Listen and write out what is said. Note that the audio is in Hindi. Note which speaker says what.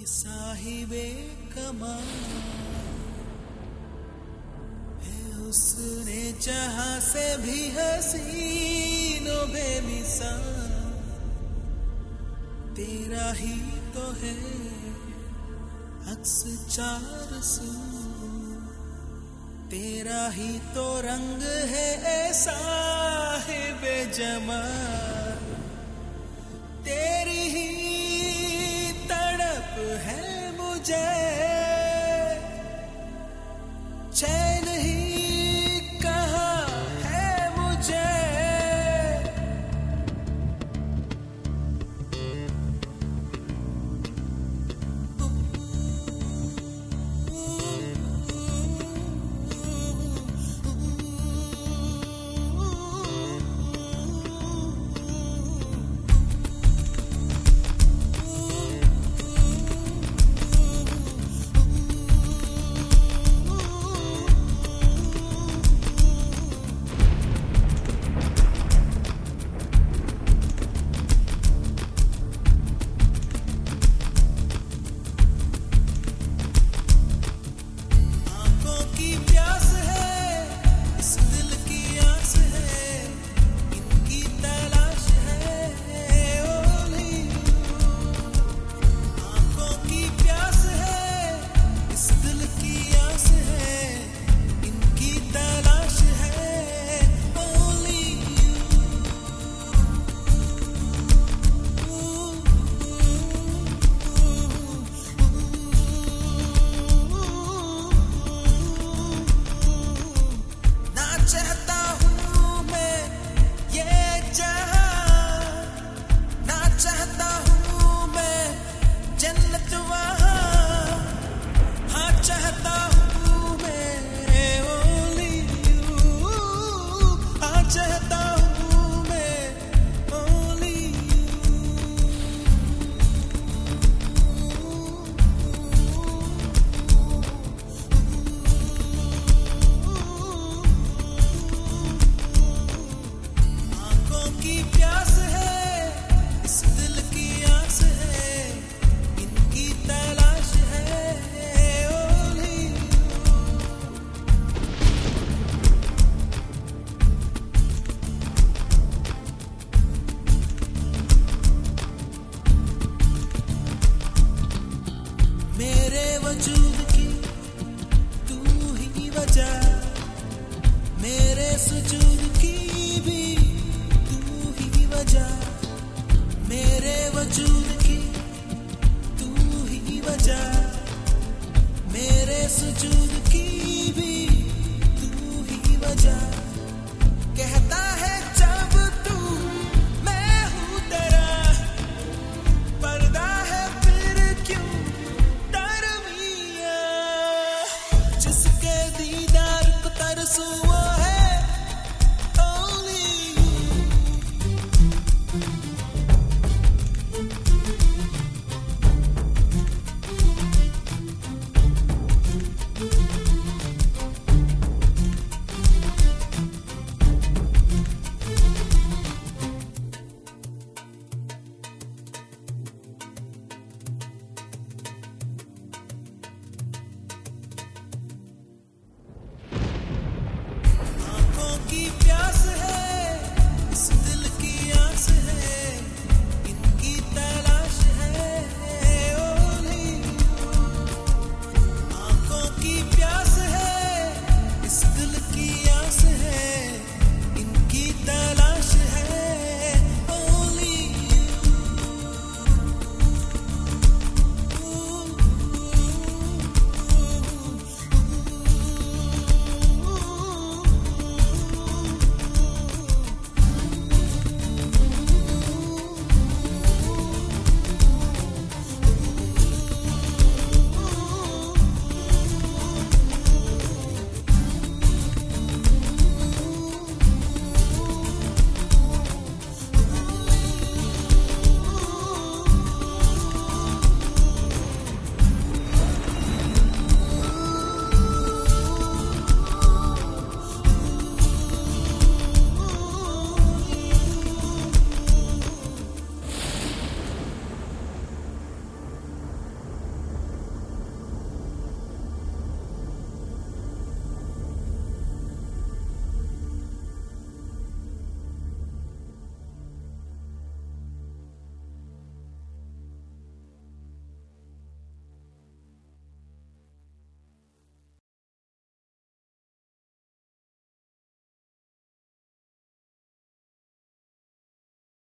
Speaker 1: साहिबे कमाल है उसने जहां से भी हसीनो बेमिसाल तेरा ही तो है अक्स चार सू तेरा ही तो रंग है ऐसा है बेजमाल तेरी ही तड़प है मुझे चैन ही कहाँ है मुझे मेरे वजूद की तू ही वजह मेरे सुजूद की भी तू ही वजह मेरे वजूद की तू ही वजह मेरे सुजूद की भी तू ही वजह कहता है जब तू मैं हूँ तेरा पर्दा है फिर क्यों जिसके दीदार को तरसूं